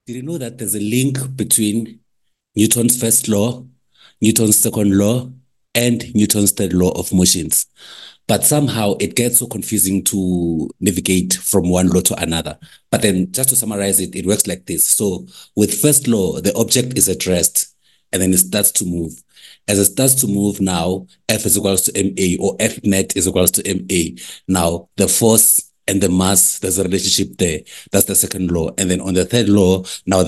Did you know that there's a link between Newton's first law, Newton's second law, and Newton's third law of motions? But somehow it gets so confusing to navigate from one law to another. But then just to summarize it, it works like this. So with first law, the object is at rest and then it starts to move. As it starts to move now, F is equals to ma, or F net is equals to ma. Now the force and the mass, there's a relationship there. That's the second law. And then on the third law, now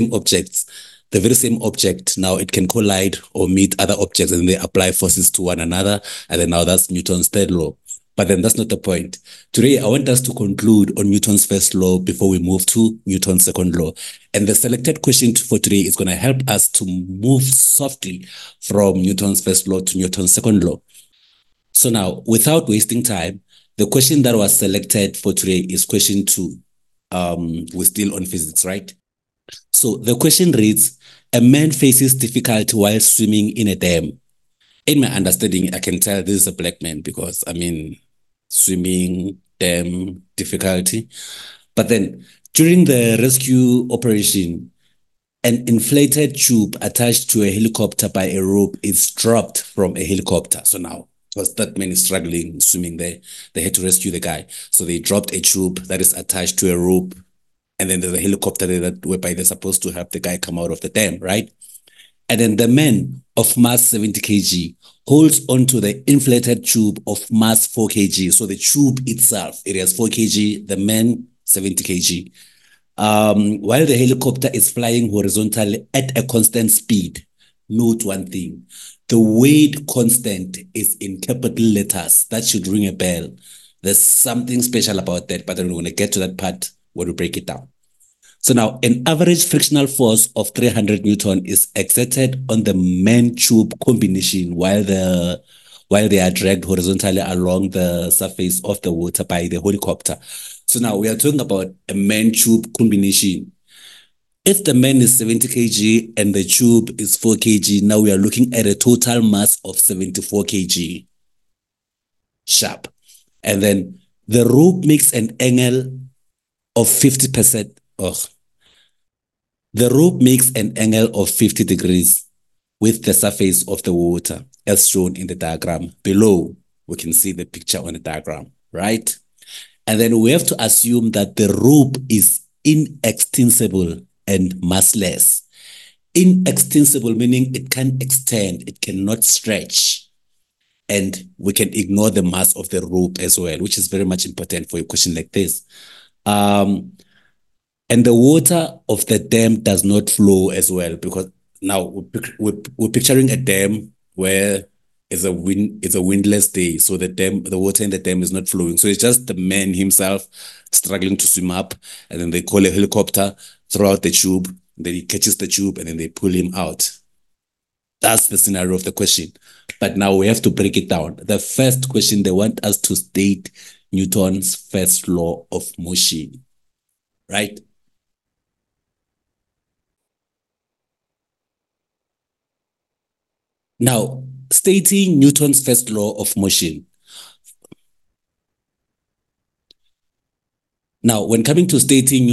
the very same object, now it can collide or meet other objects and they apply forces to one another. And then now that's Newton's third law. But then that's not the point. Today, I want us to conclude on Newton's first law before we move to Newton's second law. And the selected question for today is going to help us to move softly from Newton's first law to Newton's second law. So now, without wasting time, the question that was selected for today is question 2. We're still on physics, right? So the question reads, a man faces difficulty while swimming in a dam. In my understanding, I can tell this is a black man because, swimming, dam, difficulty. But then during the rescue operation, an inflated tube attached to a helicopter by a rope is dropped from a helicopter. So now, because that man is struggling swimming there, they had to rescue the guy. So they dropped a tube that is attached to a rope. And then there's a helicopter there that whereby they're supposed to help the guy come out of the dam, right? And then the man of mass 70 kg holds onto the inflated tube of mass 4 kg. So the tube itself, it has 4 kg, the man 70 kg. While the helicopter is flying horizontally at a constant speed, note one thing. The weight constant is in capital letters. That should ring a bell. There's something special about that, but then we're going to get to that part when we break it down. So now an average frictional force of 300 Newton is exerted on the man-tube combination while they are dragged horizontally along the surface of the water by the helicopter. So now we are talking about a man-tube combination. If the man is 70 kg and the tube is 4 kg, now we are looking at a total mass of 74 kg. Sharp. And then the rope makes an angle of 50%. The rope makes an angle of 50 degrees with the surface of the water, as shown in the diagram below. We can see the picture on the diagram, right? And then we have to assume that the rope is inextensible and massless. Inextensible meaning it can't extend, it cannot stretch. And we can ignore the mass of the rope as well, which is very much important for a question like this. And the water of the dam does not flow as well, because now we're picturing a dam where it's a windless day. So the water in the dam is not flowing. So it's just the man himself struggling to swim up, and then they call a helicopter, throw out the tube, then he catches the tube, and then they pull him out. That's the scenario of the question. But now we have to break it down. The first question, they want us to state Newton's first law of motion, right? Now, stating Newton's first law of motion. Now, when coming to stating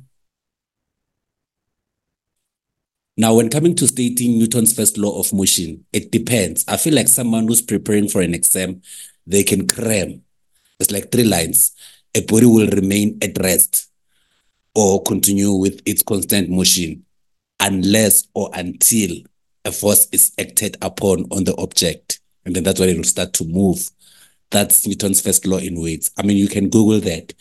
Newton's first law of motion, it depends. I feel like someone who's preparing for an exam, they can cram. It's like 3 lines. A body will remain at rest or continue with its constant motion unless or until a force is acted upon on the object. And then that's when it will start to move. That's Newton's first law in weights. You can Google that.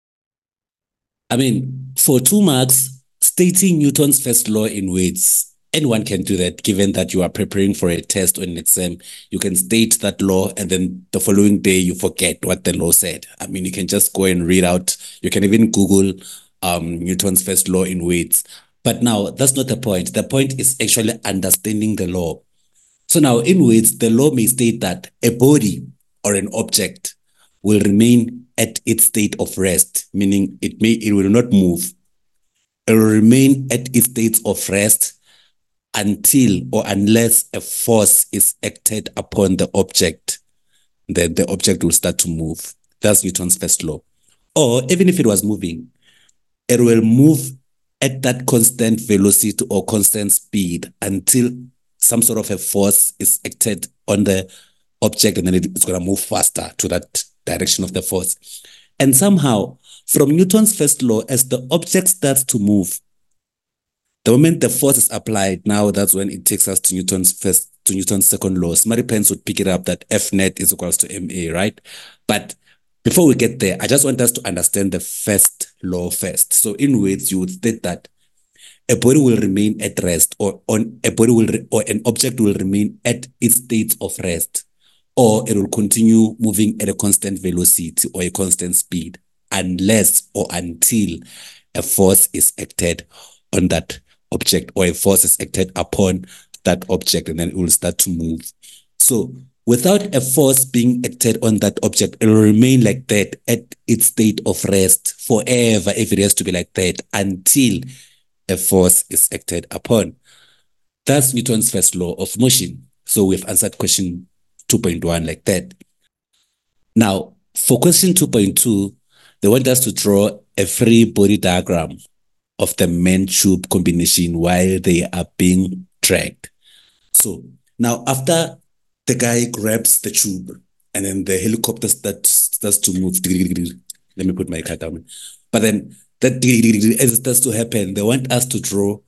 For 2 marks, stating Newton's first law in weights, anyone can do that, given that you are preparing for a test or an exam. You can state that law, and then the following day you forget what the law said. You can just go and read out. You can even Google Newton's first law in weights. But now, that's not the point. The point is actually understanding the law. So now, in weights, the law may state that a body or an object will remain at its state of rest, meaning it will not move. It will remain at its state of rest until or unless a force is acted upon the object. Then the object will start to move. That's Newton's first law. Or even if it was moving, it will move at that constant velocity or constant speed until some sort of a force is acted on the object, and then it's going to move faster to that direction of the force. And somehow, from Newton's first law, as the object starts to move, the moment the force is applied, now that's when it takes us to Newton's second law. Smarty Pants would pick it up that F net is equals to ma, right? But before we get there, I just want us to understand the first law first. So in words, you would state that a body will remain at rest, or on a body will or an object will remain at its state of rest, or it will continue moving at a constant velocity or a constant speed unless or until a force is acted on that object, or a force is acted upon that object, and then it will start to move. So without a force being acted on that object, it will remain like that at its state of rest forever, if it has to be like that, until a force is acted upon. That's Newton's first law of motion. So we've answered question 2.1 like that. Now, for question 2.2, they want us to draw a free body diagram of the man-tube combination while they are being dragged. So now, after the guy grabs the tube and then the helicopter starts to move, let me put my cat down. But then that as it starts to happen, they want us to draw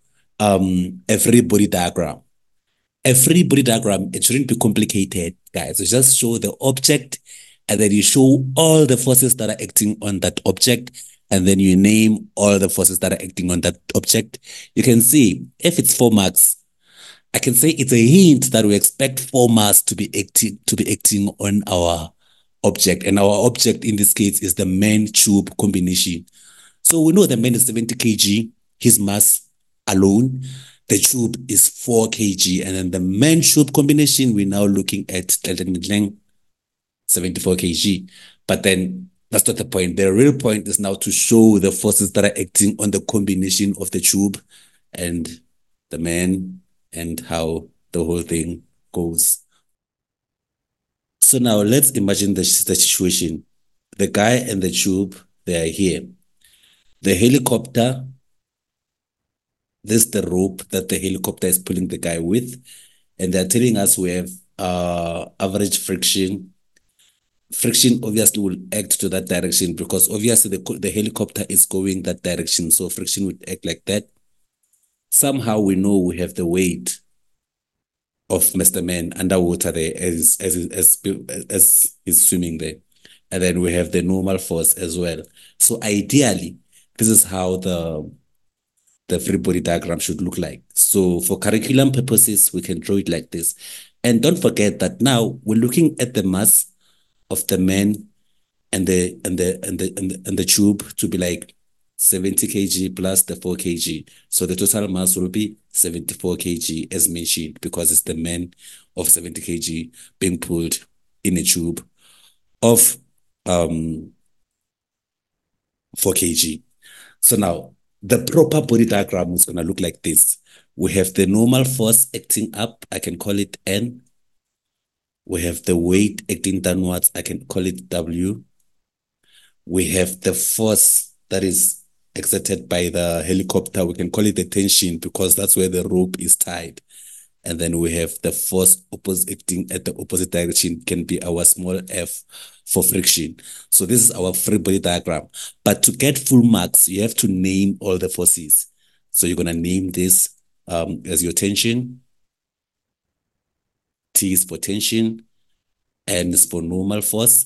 a free body diagram. A free body diagram, it shouldn't be complicated, guys. You just show the object, and then you show all the forces that are acting on that object, and then you name all the forces that are acting on that object. You can see if it's 4 marks, I can say it's a hint that we expect 4 mass to be acting on our object, and our object in this case is the man-tube combination. So we know the man is 70 kg, his mass alone. The tube is 4 kg, and then the man-tube combination, we're now looking at 74 kg. But then that's not the point. The real point is now to show the forces that are acting on the combination of the tube and the man, and how the whole thing goes. So now let's imagine the situation. The guy and the tube, they are here. The helicopter, this is the rope that the helicopter is pulling the guy with. And they're telling us we have average friction. Friction obviously will act to that direction, because obviously the helicopter is going that direction. So friction would act like that. Somehow we know we have the weight of Mr. Man underwater there as he's swimming there. And then we have the normal force as well. So ideally, this is how the free body diagram should look like. So for curriculum purposes, we can draw it like this. And don't forget that now we're looking at the mass of the man and the tube to be like 70 kg plus the 4 kg. So the total mass will be 74 kg as mentioned, because it's the man of 70 kg being pulled in a tube of 4 kg. So now the proper body diagram is going to look like this. We have the normal force acting up. I can call it N. We have the weight acting downwards. I can call it W. We have the force that is exerted by the helicopter. We can call it the tension, because that's where the rope is tied. And then we have the force acting at the opposite direction, can be our small f for friction. So this is our free body diagram. But to get full marks, you have to name all the forces. So you're going to name this as your tension. T is for tension. N is for normal force.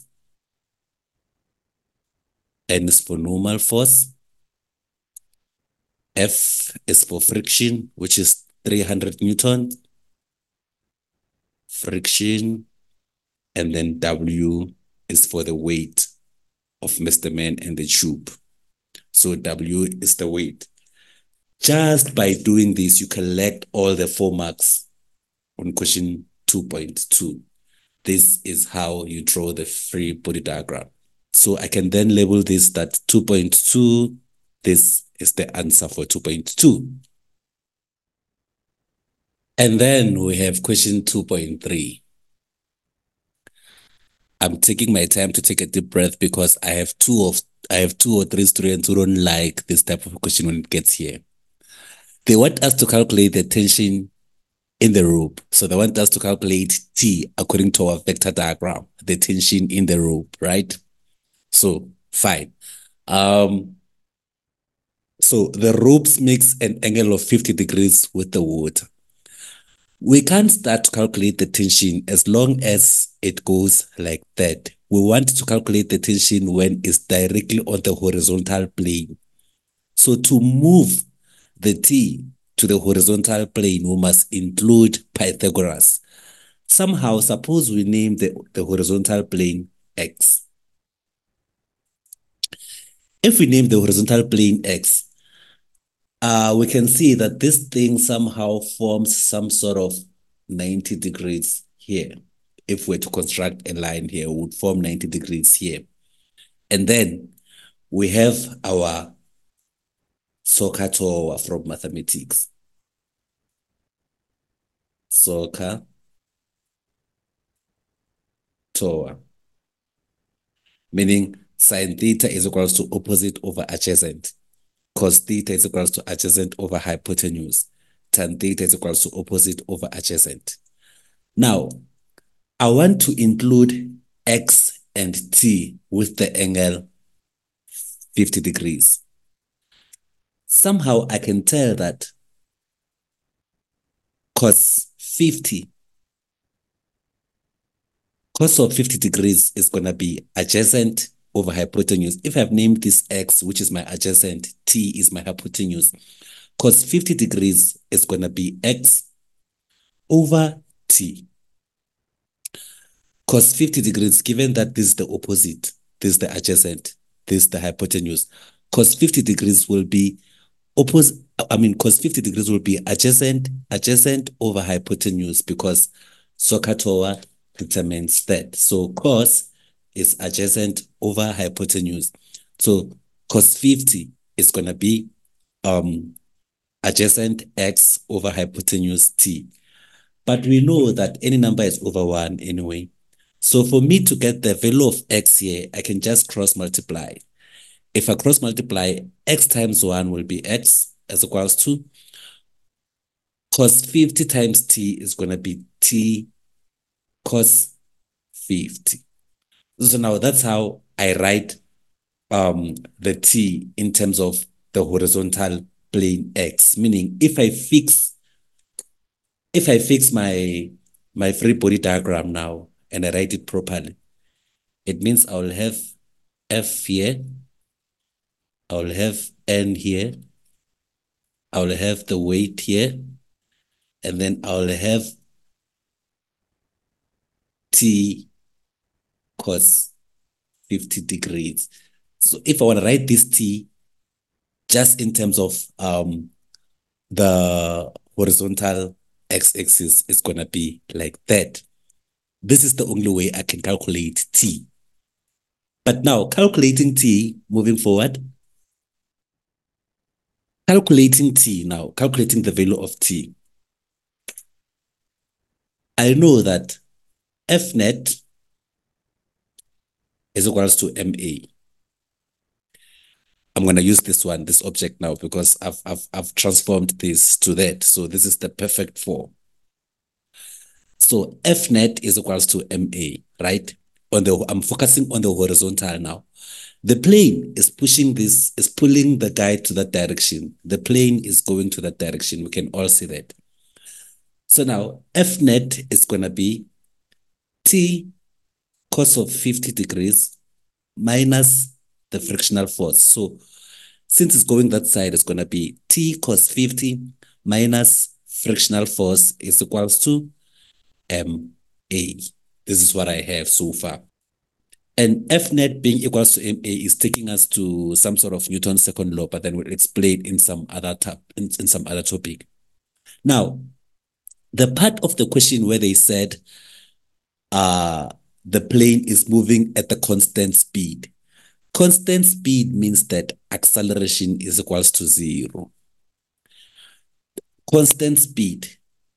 N is for normal force. F is for friction, which is 300 Newtons. Friction. And then W is for the weight of Mr. Man and the tube. So W is the weight. Just by doing this, you collect all the 4 marks on question 2.2. This is how you draw the free body diagram. So I can then label this that 2.2, this is the answer for 2.2. And then we have question 2.3. I'm taking my time to take a deep breath, because I have two or three students who don't like this type of question when it gets here. They want us to calculate the tension in the rope. So they want us to calculate T according to our vector diagram, the tension in the rope, right? So fine. So the ropes makes an angle of 50 degrees with the water. We can't start to calculate the tension as long as it goes like that. We want to calculate the tension when it's directly on the horizontal plane. So to move the T to the horizontal plane, we must include Pythagoras. Somehow, suppose we name the horizontal plane X. If we name the horizontal plane X, we can see that this thing somehow forms some sort of 90 degrees here. If we're to construct a line here, we would form 90 degrees here. And then we have our SOHCAHTOA from mathematics. SOHCAHTOA, meaning sine theta is equals to opposite over adjacent. Cos theta is equals to adjacent over hypotenuse. Tan theta is equals to opposite over adjacent. Now, I want to include X and T with the angle 50 degrees. Somehow I can tell that cos of 50 degrees is going to be adjacent over hypotenuse. If I've named this X, which is my adjacent, T is my hypotenuse, cos 50 degrees is going to be X over T. Cos 50 degrees, given that this is the opposite, this is the adjacent, this is the hypotenuse, cos 50 degrees will be cos 50 degrees will be adjacent over hypotenuse because SOHCAHTOA determines that. So cos is adjacent over hypotenuse. So cos 50 is going to be adjacent X over hypotenuse T. But we know that any number is over 1 anyway. So for me to get the value of X here, I can just cross multiply. If I cross multiply, X times 1 will be X as equals to cos 50 times T is going to be T cos 50. So now that's how I write the T in terms of the horizontal plane X, meaning if I fix my free body diagram now and I write it properly, it means I will have F here, I will have N here, I will have the weight here, and then I will have T cos 50 degrees. So if I want to write this T just in terms of the horizontal x-axis, is going to be like that. This is the only way I can calculate T. But now calculating T, moving forward, calculating the value of T. I know that F net is equals to MA. I'm going to use this object now because I've transformed this to that. So this is the perfect form. So F net is equals to MA, right? I'm focusing on the horizontal now. The plane is pulling the guy to that direction. The plane is going to that direction. We can all see that. So now F net is going to be T cos of 50 degrees minus the frictional force. So since it's going that side, it's going to be T cos 50 minus frictional force is equals to MA. This is what I have so far. And F net being equals to MA is taking us to some sort of Newton's second law, but then we'll explain in some other topic. Now, the part of the question where they said the plane is moving at a constant speed. Constant speed means that acceleration is equals to 0. Constant speed.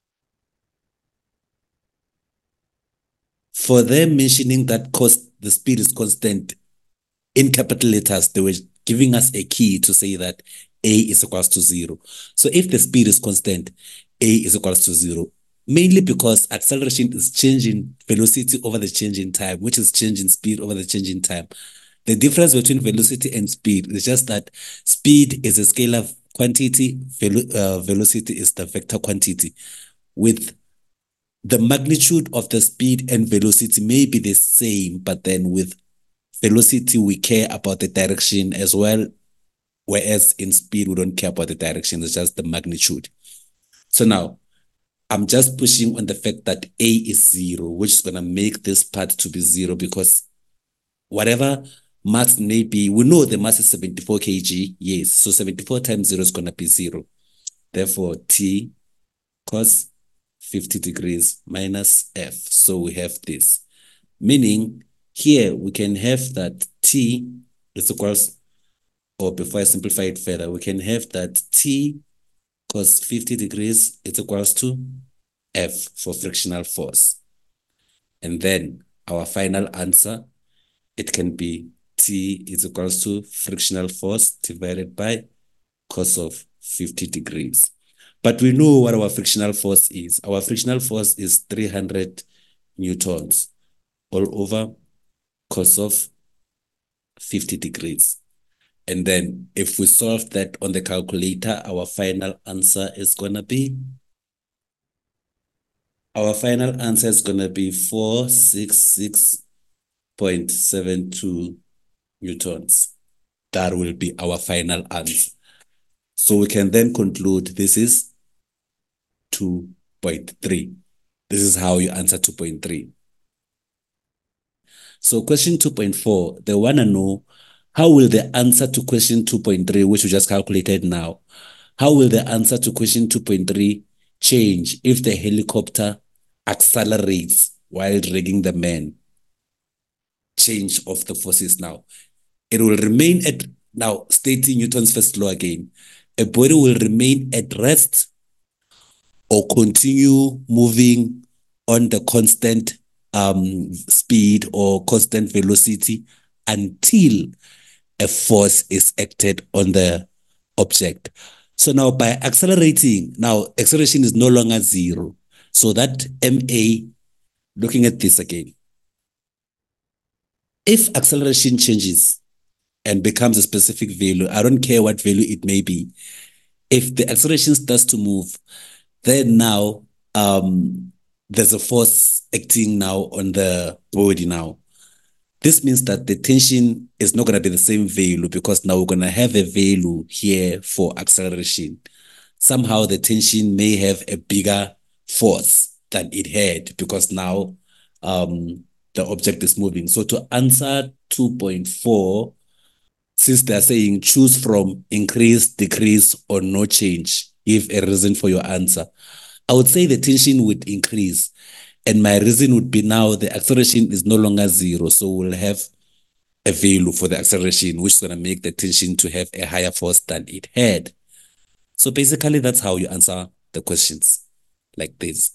For them mentioning that the speed is constant in capital letters, they were giving us a key to say that A is equals to 0. So if the speed is constant, A is equals to 0, mainly because acceleration is changing velocity over the change in time, which is changing speed over the change in time. The difference between velocity and speed is just that speed is a scalar quantity, velocity is the vector quantity. With the magnitude of the speed and velocity may be the same, but then with velocity, we care about the direction as well, whereas in speed, we don't care about the direction, it's just the magnitude. So now, I'm just pushing on the fact that A is 0, which is going to make this part to be 0 because whatever mass may be, we know the mass is 74 kg, yes, so 74 times 0 is going to be 0. Therefore, T cos 50 degrees minus F. So we have this, meaning here we can have that T is equals, or before I simplify it further, we can have that T cos 50 degrees is equals to F for frictional force. And then our final answer, it can be T is equals to frictional force divided by cos of 50 degrees. But we know what our frictional force is. Our frictional force is 300 newtons all over cos of 50 degrees. And then if we solve that on the calculator, our final answer is going to be, 466.72 newtons. That will be our final answer. So we can then conclude this is 2.3. This is how you answer 2.3. So question 2.4, they want to know, how will the answer to question 2.3, which we just calculated now, how will the answer to question 2.3 change if the helicopter accelerates while dragging the man? Change of the forces now. It will remain at, now stating Newton's first law again, a body will remain at rest or continue moving on the constant speed or constant velocity until a force is acted on the object. So now by accelerating, now acceleration is no longer 0. So that MA, looking at this again, if acceleration changes and becomes a specific value, I don't care what value it may be, if the acceleration starts to move, then now there's a force acting now on the body now. This means that the tension is not going to be the same value because now we're going to have a value here for acceleration. Somehow the tension may have a bigger force than it had because now the object is moving. So to answer 2.4, since they're saying choose from increase, decrease, or no change, give a reason for your answer, I would say the tension would increase. And my reason would be now the acceleration is no longer 0. So we'll have a value for the acceleration, which is going to make the tension to have a higher force than it had. So basically, that's how you answer the questions like this.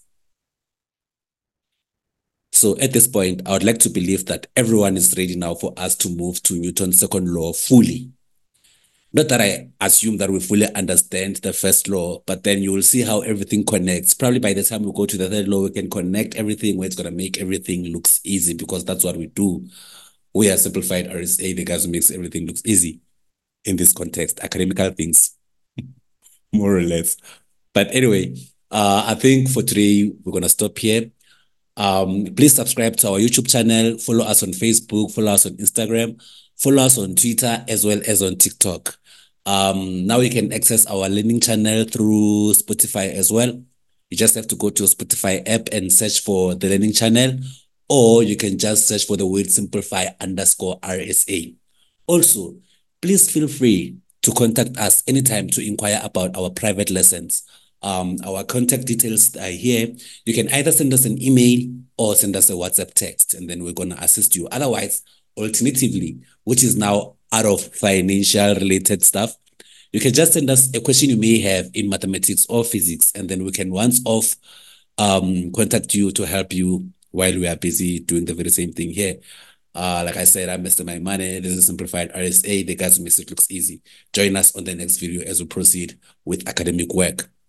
So at this point, I would like to believe that everyone is ready now for us to move to Newton's second law fully. Not that I assume that we fully understand the first law, but then you will see how everything connects. Probably by the time we go to the third law, we can connect everything where it's going to make everything looks easy because that's what we do. We are simplified RSA, the guys who makes everything looks easy in this context, academical things, more or less. But anyway, I think for today, we're going to stop here. Please subscribe to our YouTube channel, follow us on Facebook, follow us on Instagram, follow us on Twitter, as well as on TikTok. Now you can access our learning channel through Spotify as well. You just have to go to Spotify app and search for the learning channel, or you can just search for the word simplify_RSA. Also, please feel free to contact us anytime to inquire about our private lessons. Our contact details are here. You can either send us an email or send us a WhatsApp text, and then we're going to assist you. Otherwise, alternatively, which is now out of financial related stuff, you can just send us a question you may have in mathematics or physics, and then we can once off contact you to help you while we are busy doing the very same thing here. Like I said, I'm Mr. Money. This is Simplified RSA. The guys who makes it looks easy. Join us on the next video as we proceed with academic work.